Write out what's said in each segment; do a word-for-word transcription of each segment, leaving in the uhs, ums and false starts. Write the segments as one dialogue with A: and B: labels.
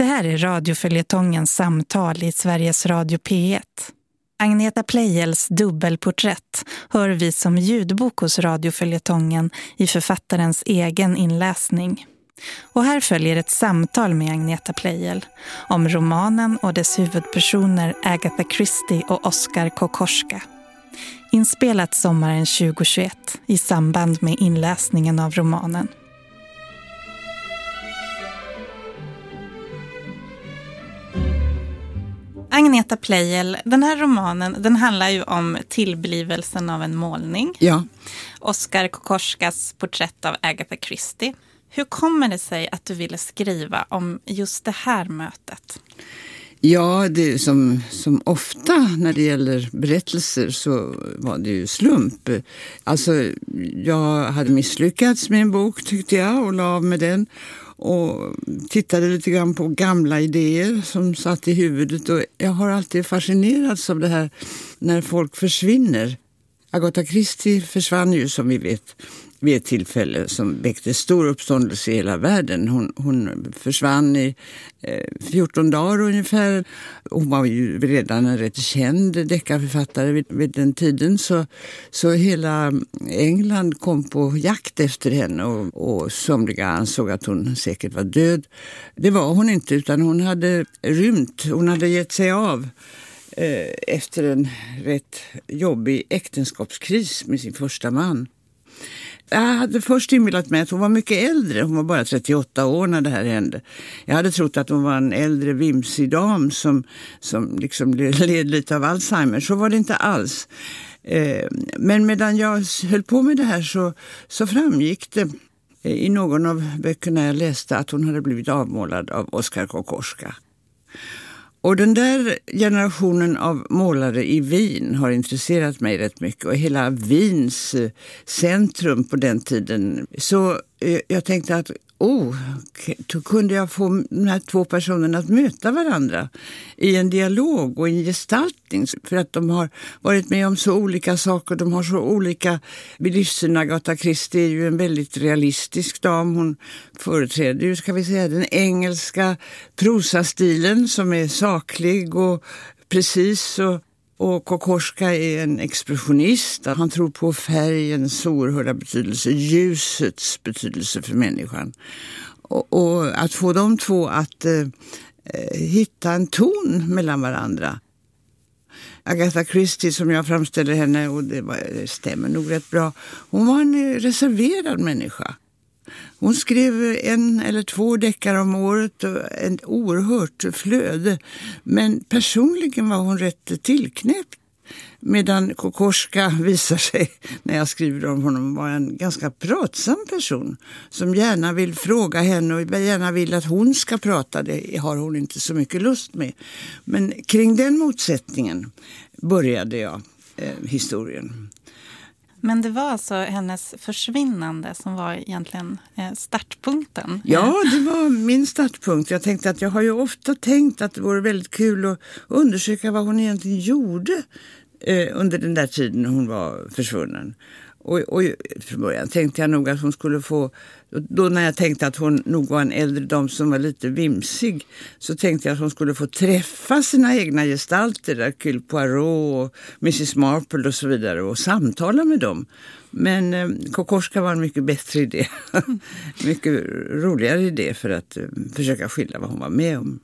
A: Det här är radioföljetongens samtal i Sveriges Radio P ett. Agneta Pleijels dubbelporträtt hör vi som ljudbok hos radioföljetongen i författarens egen inläsning. Och här följer ett samtal med Agneta Pleijel om romanen och dess huvudpersoner Agatha Christie och Oskar Kokoschka. Inspelat sommaren tjugohundratjugoett i samband med inläsningen av romanen. Agneta Pleijel, den här romanen den handlar ju om tillblivelsen av en målning.
B: Ja.
A: Oskar Kokoschkas porträtt av Agatha Christie. Hur kommer det sig att du ville skriva om just det här mötet?
B: Ja, det som, som ofta när det gäller berättelser så var det ju slump. Alltså, jag hade misslyckats med en bok tyckte jag och la av med den. Och tittade lite grann på gamla idéer som satt i huvudet. Och jag har alltid fascinerats av det här när folk försvinner. Agatha Christie försvann ju som vi vet vid ett tillfälle som väckte stor uppståndelse i hela världen. Hon, hon försvann i eh, fjorton dagar ungefär. Hon var ju redan en rätt känd deckarförfattare vid, vid den tiden. Så, så hela England kom på jakt efter henne och, och somliga ansåg att hon säkert var död. Det var hon inte utan hon hade rymt. Hon hade gett sig av eh, efter en rätt jobbig äktenskapskris med sin första man. Jag hade först inbillat mig att hon var mycket äldre. Hon var bara trettioåtta år när det här hände. Jag hade trott att hon var en äldre vimsig dam som, som liksom led lite av Alzheimer. Så var det inte alls. Eh, men medan jag höll på med det här så, så framgick det i någon av böckerna jag läste att hon hade blivit avmålad av Oskar Kokoschka. Och den där generationen av målare i Wien har intresserat mig rätt mycket. Och hela Wiens centrum på den tiden. Så jag tänkte att, oh, då kunde jag få de här två personerna att möta varandra i en dialog och en gestaltning. För att de har varit med om så olika saker, de har så olika livssyn. Agatha Christie är ju en väldigt realistisk dam. Hon företräder ju, ska vi säga, den engelska prosastilen som är saklig och precis och Och Kokoschka är en expressionist. Han tror på färgens oerhörda betydelse, ljusets betydelse för människan. Och, och att få de två att eh, hitta en ton mellan varandra. Agatha Christie som jag framställer henne, och det, var, det stämmer nog rätt bra, hon var en reserverad människa. Hon skrev en eller två deckare om året och en oerhört flöde. Men personligen var hon rätt tillknäppt. Medan Kokoschka visar sig, när jag skriver om honom, var en ganska pratsam person. Som gärna vill fråga henne och gärna vill att hon ska prata. Det har hon inte så mycket lust med. Men kring den motsättningen började jag eh, historien.
A: Men det var alltså hennes försvinnande som var egentligen startpunkten.
B: Ja, det var min startpunkt. Jag tänkte att jag har ju ofta tänkt att det vore väldigt kul att undersöka vad hon egentligen gjorde eh, under den där tiden hon var försvunnen. Och, och från början tänkte jag nog att hon skulle få, då när jag tänkte att hon nog var en äldre dam som var lite vimsig, så tänkte jag att hon skulle få träffa sina egna gestalter, Hercule Poirot och missus Marple och så vidare, och samtala med dem. Men eh, Kokoschka var en mycket bättre idé. mycket roligare idé för att eh, försöka skilja vad hon var med om.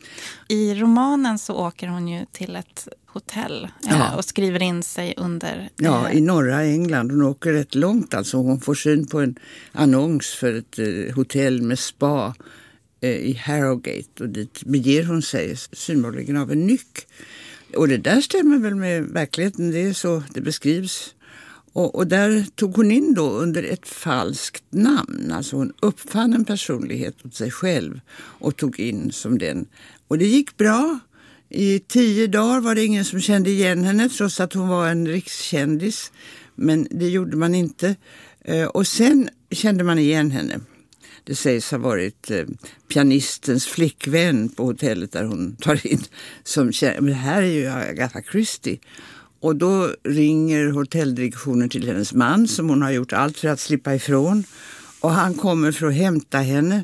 A: I romanen så åker hon ju till ett hotell ja. eh, och skriver in sig under... Eh...
B: Ja, i norra England. Hon åker rätt långt alltså. Hon får syn på en annons för ett eh, hotell med spa eh, i Harrogate. Och dit beger hon sig synbarligen av en nyck. Och det där stämmer väl med verkligheten. Det är så det beskrivs. Och, och där tog hon in då under ett falskt namn. Alltså hon uppfann en personlighet åt sig själv och tog in som den. Och det gick bra. I tio dagar var det ingen som kände igen henne trots att hon var en rikskändis. Men det gjorde man inte. Och sen kände man igen henne. Det sägs ha varit pianistens flickvän på hotellet där hon tar in. Som kände, men det här är ju Agatha Christie. Och då ringer hotelldirektionen till hennes man som hon har gjort allt för att slippa ifrån. Och han kommer för att hämta henne.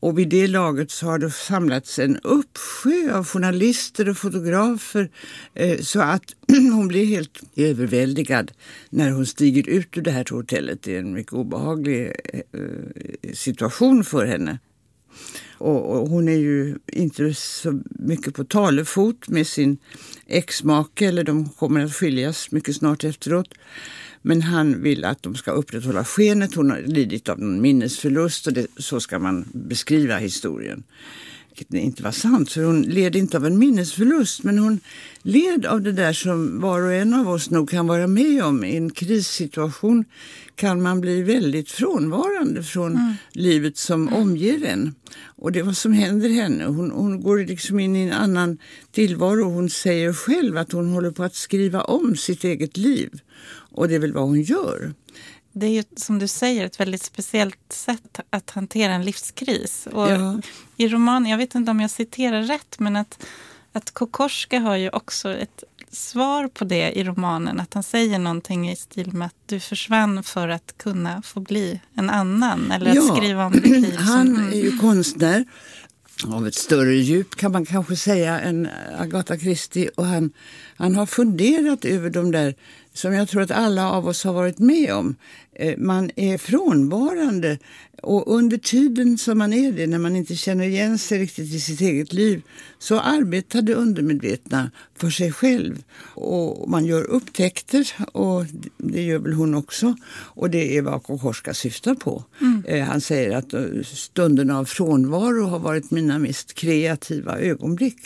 B: Och vid det laget så har det samlats en uppsjö av journalister och fotografer eh, så att hon blir helt överväldigad när hon stiger ut ur det här hotellet. Det är en mycket obehaglig eh, situation för henne. Och, och hon är ju inte så mycket på talefot med sin exmake, eller de kommer att skiljas mycket snart efteråt. Men han vill att de ska upprätthålla skenet. Hon har lidit av någon minnesförlust och det, så ska man beskriva historien. Vilket inte var sant, för hon led inte av en minnesförlust, men hon led av det där som var och en av oss nog kan vara med om. I en krissituation kan man bli väldigt frånvarande från mm. livet som omger en. Och det är vad som händer henne. Hon, hon går liksom in i en annan tillvaro. Hon säger själv att hon håller på att skriva om sitt eget liv. Och det är väl vad hon gör.
A: Det är ju, som du säger, ett väldigt speciellt sätt att hantera en livskris. Och ja. I romanen, jag vet inte om jag citerar rätt, men att, att Kokoschka har ju också ett svar på det i romanen. Att han säger någonting i stil med att du försvann för att kunna få bli en annan. Eller ja. Att skriva om ditt liv.
B: Han som, är ju konstnär av ett större djup kan man kanske säga än Agatha Christie. Och han, han har funderat över de där som jag tror att alla av oss har varit med om. Man är frånvarande och under tiden som man är det, när man inte känner igen sig riktigt i sitt eget liv, så arbetar det undermedvetna för sig själv. Och man gör upptäckter, och det gör väl hon också. Och det är vad Kokoschka syftar på. Mm. Han säger att stunderna av frånvaro har varit mina mest kreativa ögonblick.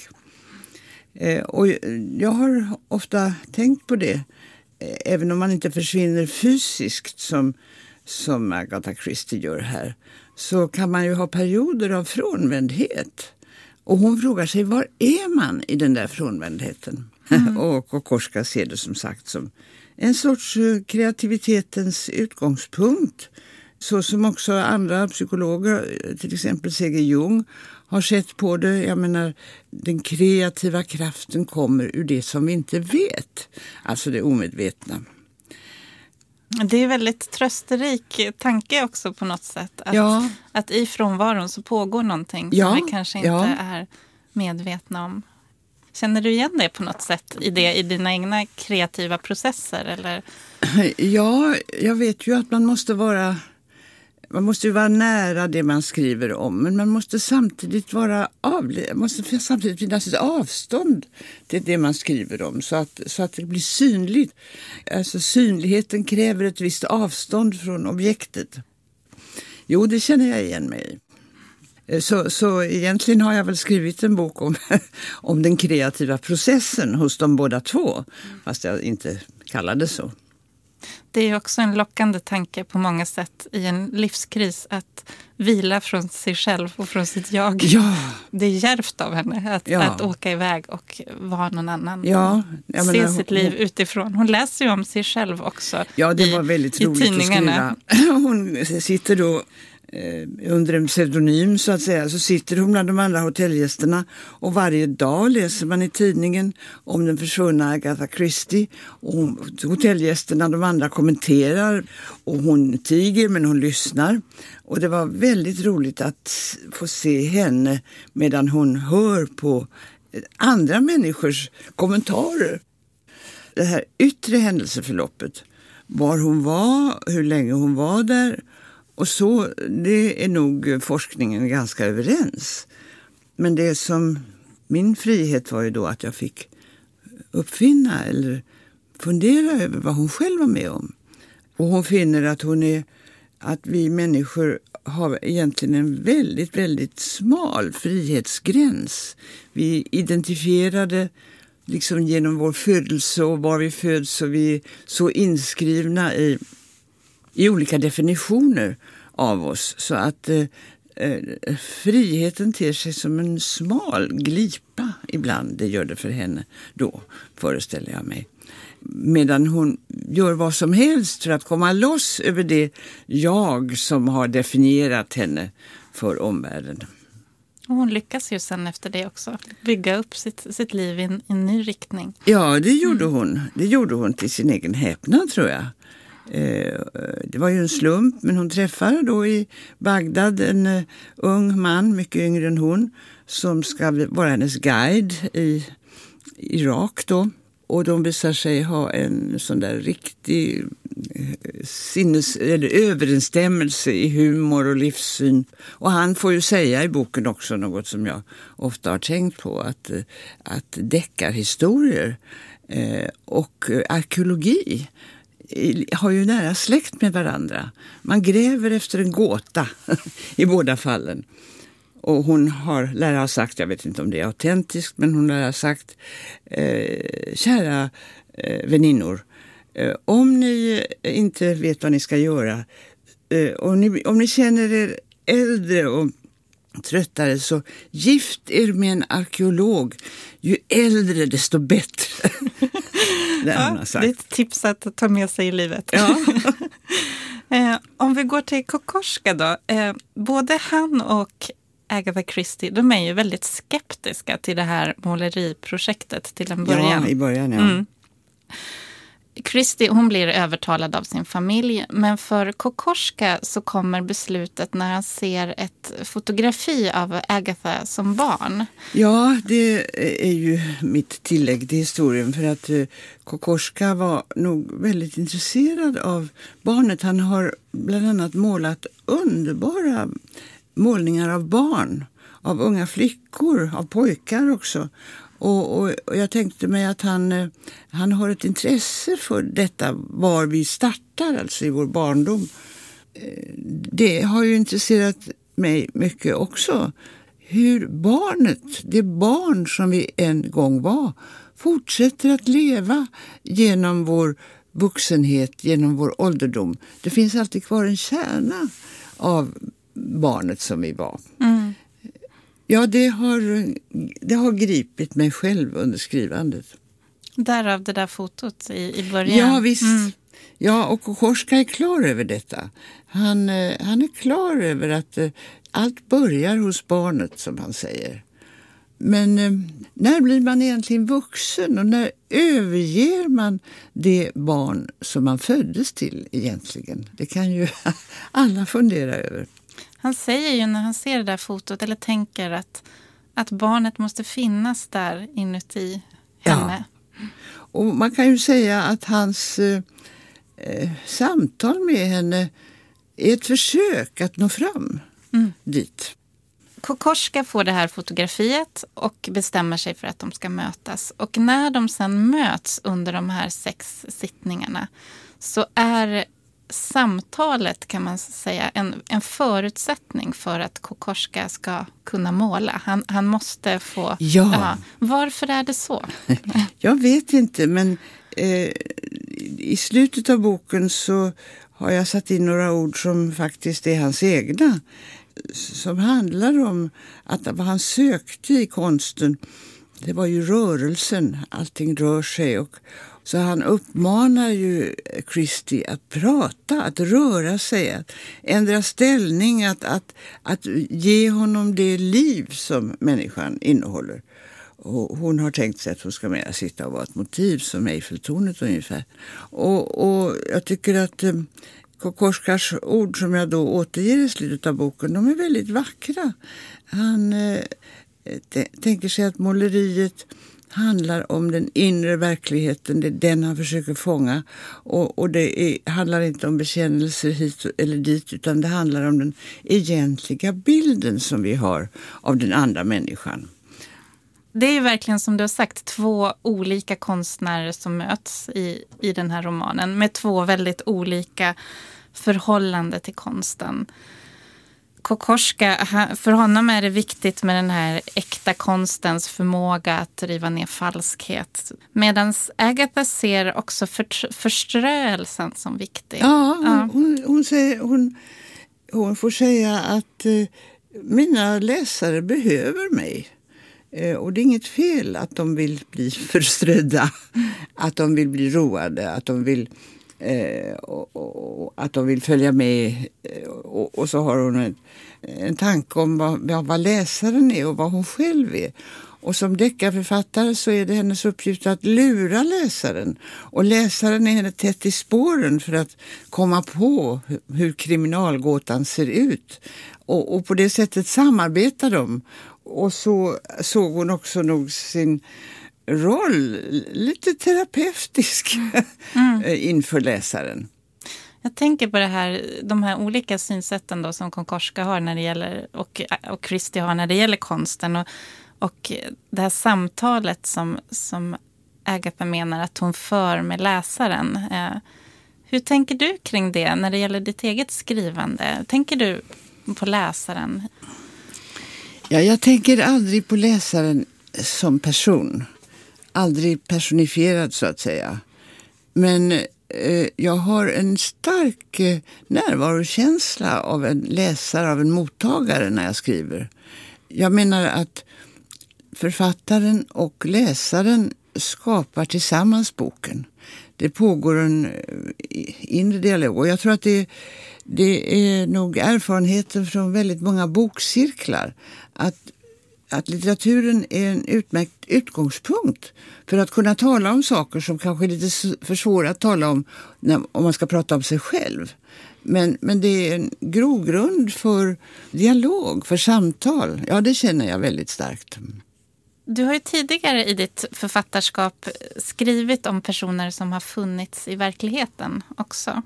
B: Och jag har ofta tänkt på det. Även om man inte försvinner fysiskt som, som Agatha Christie gör här, så kan man ju ha perioder av frånvändhet. Och hon frågar sig, var är man i den där frånvändheten? Mm. Och Kokoschka ser det som sagt som en sorts kreativitetens utgångspunkt. Så som också andra psykologer, till exempel C G Jung, har sett på det. Jag menar, den kreativa kraften kommer ur det som vi inte vet. Alltså det omedvetna.
A: Det är väldigt trösterik tanke också på något sätt. Att, ja. Att i frånvaron så pågår någonting ja. Som vi kanske inte ja. Är medvetna om. Känner du igen det på något sätt i, det, i dina egna kreativa processer? Eller?
B: Ja, jag vet ju att man måste vara... Man måste ju vara nära det man skriver om, men man måste samtidigt vara avle- måste samtidigt finnas ett avstånd till det man skriver om, så att, så att det blir synligt. Alltså synligheten kräver ett visst avstånd från objektet. Jo, det känner jag igen mig i. Så, så egentligen har jag väl skrivit en bok om, om den kreativa processen hos de båda två, fast jag inte kallade det så.
A: Det är också en lockande tanke på många sätt i en livskris att vila från sig själv och från sitt jag.
B: Ja.
A: Det är djärvt av henne att, ja. Att åka iväg och vara någon annan.
B: Ja,
A: se menar, sitt liv hon, utifrån. Hon läser ju om sig själv också.
B: Ja, det var väldigt roligt att skriva. Hon sitter då under en pseudonym så att säga, så sitter hon bland de andra hotellgästerna och varje dag läser man i tidningen om den försvunna Agatha Christie, och hon, hotellgästerna, de andra kommenterar och hon tiger men hon lyssnar, och det var väldigt roligt att få se henne medan hon hör på andra människors kommentarer. Det här yttre händelseförloppet, var hon var, hur länge hon var där. Och så, det är nog forskningen ganska överens. Men det som, min frihet var ju då att jag fick uppfinna eller fundera över vad hon själv var med om. Och hon finner att hon är, att vi människor har egentligen en väldigt, väldigt smal frihetsgräns. Vi identifierade liksom genom vår födelse och var vi föds, så vi är så inskrivna i i olika definitioner av oss, så att eh, friheten ter sig som en smal glipa ibland. Det gör det för henne då, föreställer jag mig. Medan hon gör vad som helst för att komma loss över det jag som har definierat henne för omvärlden.
A: Och hon lyckas ju sen efter det också bygga upp sitt, sitt liv i en, i en ny riktning.
B: Ja, det gjorde mm. hon. Det gjorde hon till sin egen häpnad, tror jag. Eh, det var ju en slump, men hon träffade då i Bagdad en uh, ung man, mycket yngre än hon, som ska vara hennes guide i Irak då. Och de visar sig ha en sån där riktig sinnes, eller överensstämmelse i humor och livssyn. Och han får ju säga i boken också något som jag ofta har tänkt på, att, att deckarhistorier eh, och arkeologi har ju nära släkt med varandra. Man gräver efter en gåta i båda fallen. Och hon har, lär ha sagt, jag vet inte om det är autentiskt, men hon lär ha sagt, eh, kära eh, väninnor, eh, om ni inte vet vad ni ska göra, eh, om, ni, om ni känner er äldre och tröttare, så gift er med en arkeolog. Ju äldre desto bättre. Det,
A: ja, det är ett tips att ta med sig i livet.
B: Ja.
A: eh, om vi går till Kokoschka då. Eh, både han och Agatha Christie, de är ju väldigt skeptiska till det här måleriprojektet till en början.
B: Ja, i början, ja. Mm.
A: Christie, hon blir övertalad av sin familj, men för Kokoschka så kommer beslutet när han ser ett fotografi av Agatha som barn.
B: Ja, det är ju mitt tillägg till historien, för att Kokoschka var nog väldigt intresserad av barnet. Han har bland annat målat underbara målningar av barn, av unga flickor, av pojkar också. Och, och, och jag tänkte mig att han, han har ett intresse för detta var vi startar, alltså i vår barndom. Det har ju intresserat mig mycket också. Hur barnet, det barn som vi en gång var, fortsätter att leva genom vår vuxenhet, genom vår ålderdom. Det finns alltid kvar en kärna av barnet som vi var. Mm. Ja, det har, det har gripit mig själv under skrivandet.
A: Därav det där fotot i, i början.
B: Ja, visst. Mm. Ja, och Kokoschka är klar över detta. Han, han är klar över att allt börjar hos barnet, som han säger. Men när blir man egentligen vuxen och när överger man det barn som man föddes till egentligen? Det kan ju alla fundera över.
A: Han säger ju när han ser det där fotot eller tänker att, att barnet måste finnas där inuti henne.
B: Ja. Och man kan ju säga att hans eh, samtal med henne är ett försök att nå fram mm. dit.
A: Kokoschka får det här fotografiet och bestämmer sig för att de ska mötas. Och när de sen möts under de här sex sittningarna så är samtalet, kan man säga, en, en förutsättning för att Kokoschka ska kunna måla. Han, han måste få...
B: Ja.
A: Ja. Varför är det så?
B: Jag vet inte, men eh, i slutet av boken så har jag satt in några ord som faktiskt är hans egna. Som handlar om att vad han sökte i konsten, det var ju rörelsen. Allting rör sig. Och, så han uppmanar ju Christie att prata, att röra sig, att ändra ställning, att, att, att ge honom det liv som människan innehåller. Och hon har tänkt sig att hon ska mer sitta och vara ett motiv som Eiffeltornet ungefär. Och, och jag tycker att eh, Kokoschkas ord som jag då återger i slutet av boken, de är väldigt vackra. Han eh, t- tänker sig att måleriet handlar om den inre verkligheten, det är den han försöker fånga. Och, och det är, handlar inte om bekännelser hit eller dit, utan det handlar om den egentliga bilden som vi har av den andra människan.
A: Det är ju verkligen, som du har sagt, två olika konstnärer som möts i, i den här romanen med två väldigt olika förhållanden till konsten. Kokoschka, för honom är det viktigt med den här äkta konstens förmåga att riva ner falskhet. Medan Agatha ser också för, förströelsen som viktig.
B: Ja, hon, ja. Hon, hon, säger, hon, hon får säga att eh, mina läsare behöver mig. Eh, och det är inget fel att de vill bli förströdda, mm. att de vill bli roade, att de vill Eh, och, och, och att de vill följa med. Och, och så har hon en, en tanke om vad, vad läsaren är och vad hon själv är. Och som deckarförfattare så är det hennes uppgift att lura läsaren. Och läsaren är henne tätt i spåren för att komma på hur kriminalgåtan ser ut. Och, och på det sättet samarbetar de. Och så såg hon också nog sin roll lite terapeutisk mm. inför läsaren.
A: Jag tänker på det här, de här olika synsätten då som Kokoschka har när det gäller, och, och Christie har när det gäller konsten. Och, och det här samtalet som, som Agatha menar att hon för med läsaren. Eh, hur tänker du kring det när det gäller ditt eget skrivande? Tänker du på läsaren?
B: Ja, jag tänker aldrig på läsaren som person. Aldrig personifierad så att säga. Men eh, jag har en stark eh, närvarokänsla av en läsare, av en mottagare när jag skriver. Jag menar att författaren och läsaren skapar tillsammans boken. Det pågår en inre dialog och jag tror att det, det är nog erfarenheten från väldigt många bokcirklar att, att litteraturen är en utmärkt utgångspunkt för att kunna tala om saker som kanske är lite för svåra att tala om när, om man ska prata om sig själv. Men, men det är en grogrund för dialog, för samtal. Ja, det känner jag väldigt starkt.
A: Du har ju tidigare i ditt författarskap skrivit om personer som har funnits i verkligheten också.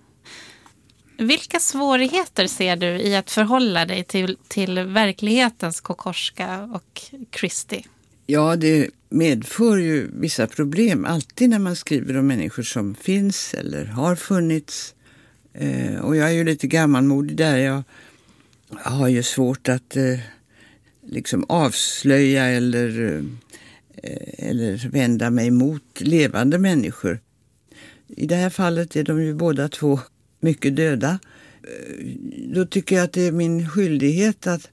A: Vilka svårigheter ser du i att förhålla dig till, till verklighetens Kokoschka och Christie?
B: Ja, det medför ju vissa problem alltid när man skriver om människor som finns eller har funnits. Eh, och jag är ju lite gammalmodig där. Jag har ju svårt att eh, liksom avslöja eller, eh, eller vända mig mot levande människor. I det här fallet är de ju båda två mycket döda. Eh, då tycker jag att det är min skyldighet att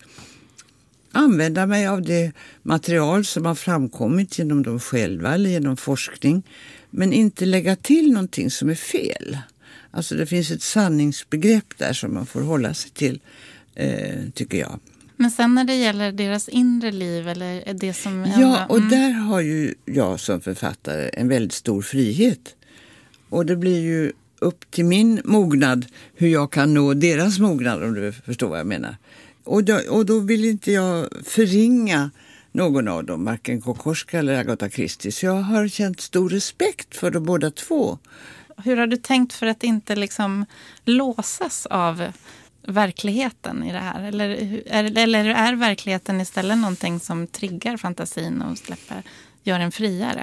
B: använda mig av det material som har framkommit genom dem själva eller genom forskning. Men inte lägga till någonting som är fel. Alltså det finns ett sanningsbegrepp där som man får hålla sig till, eh, tycker jag.
A: Men sen när det gäller deras inre liv eller det som...
B: Ja, och mm. där har ju jag som författare en väldigt stor frihet. Och det blir ju upp till min mognad hur jag kan nå deras mognad, om du förstår vad jag menar. Och då, och då vill inte jag förringa någon av dem, varken Kokoschka eller Agatha Christie. Så jag har känt stor respekt för de båda två.
A: Hur har du tänkt för att inte liksom låsas av verkligheten i det här? Eller är, eller är verkligheten istället någonting som triggar fantasin och släpper, gör en friare?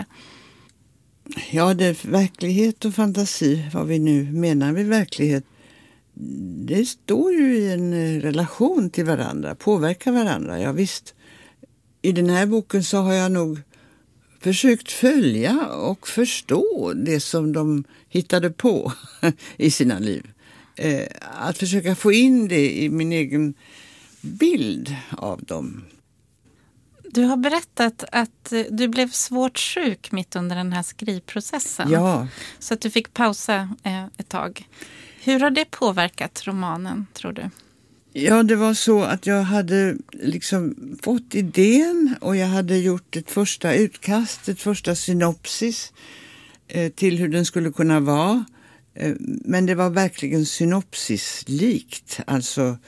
B: Ja, det är verklighet och fantasi, vad vi nu menar med verklighet. Det står ju i en relation till varandra, påverkar varandra, ja visst. I den här boken så har jag nog försökt följa och förstå det som de hittade på i sina liv. Eh, att försöka få in det i min egen bild av dem.
A: Du har berättat att du blev svårt sjuk mitt under den här skrivprocessen.
B: Ja.
A: Så att du fick pausa eh, ett tag. Hur har det påverkat romanen, tror du?
B: Ja, det var så att jag hade liksom fått idén och jag hade gjort ett första utkast, ett första synopsis eh, till hur den skulle kunna vara. Eh, men det var verkligen synopsislikt, alltså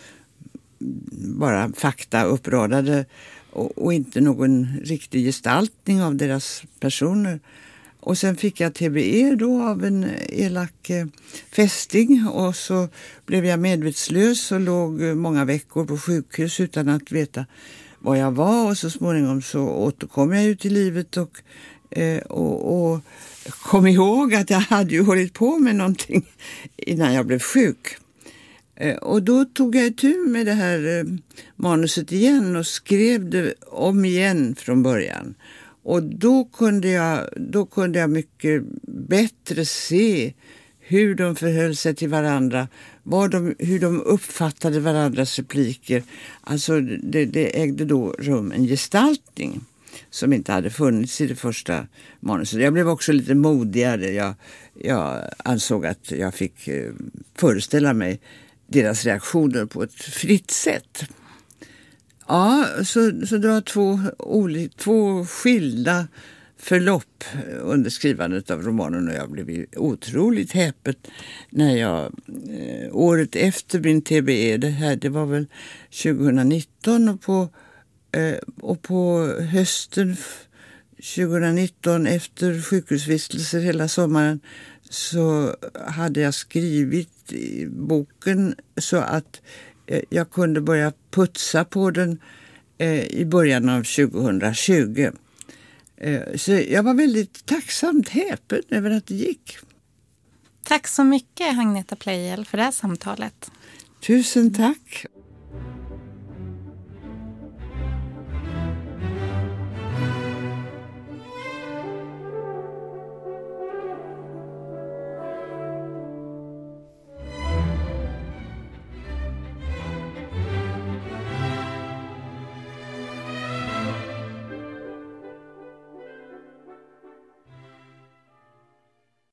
B: bara fakta uppradade och, och inte någon riktig gestaltning av deras personer. Och sen fick jag T B E då av en elak eh, fästing och så blev jag medvetslös och låg många veckor på sjukhus utan att veta vad jag var. Och så småningom så återkom jag ju till livet och, eh, och, och kom ihåg att jag hade ju hållit på med någonting innan jag blev sjuk. Eh, och då tog jag itu med det här eh, manuset igen och skrev det om igen från början. Och då kunde jag, då kunde jag mycket bättre se hur de förhöll sig till varandra, vad de, hur de uppfattade varandras repliker. Alltså det, det ägde då rum en gestaltning som inte hade funnits i det första manuset. Jag blev också lite modigare. Jag, jag ansåg att jag fick föreställa mig deras reaktioner på ett fritt sätt. Ja, så, så det var två, oli, två skilda förlopp under skrivandet av romanen, och jag blev otroligt häpet när jag eh, året efter min T B E, det här det var väl tjugonitton, och på, eh, och på hösten tjugonitton efter sjukhusvistelser hela sommaren så hade jag skrivit i boken så att eh, jag kunde börja putsa på den eh, i början av tjugotjugo. Så jag var väldigt tacksamt häpen över att det gick.
A: Tack så mycket, Agneta Pleijel, för det här samtalet.
B: Tusen tack.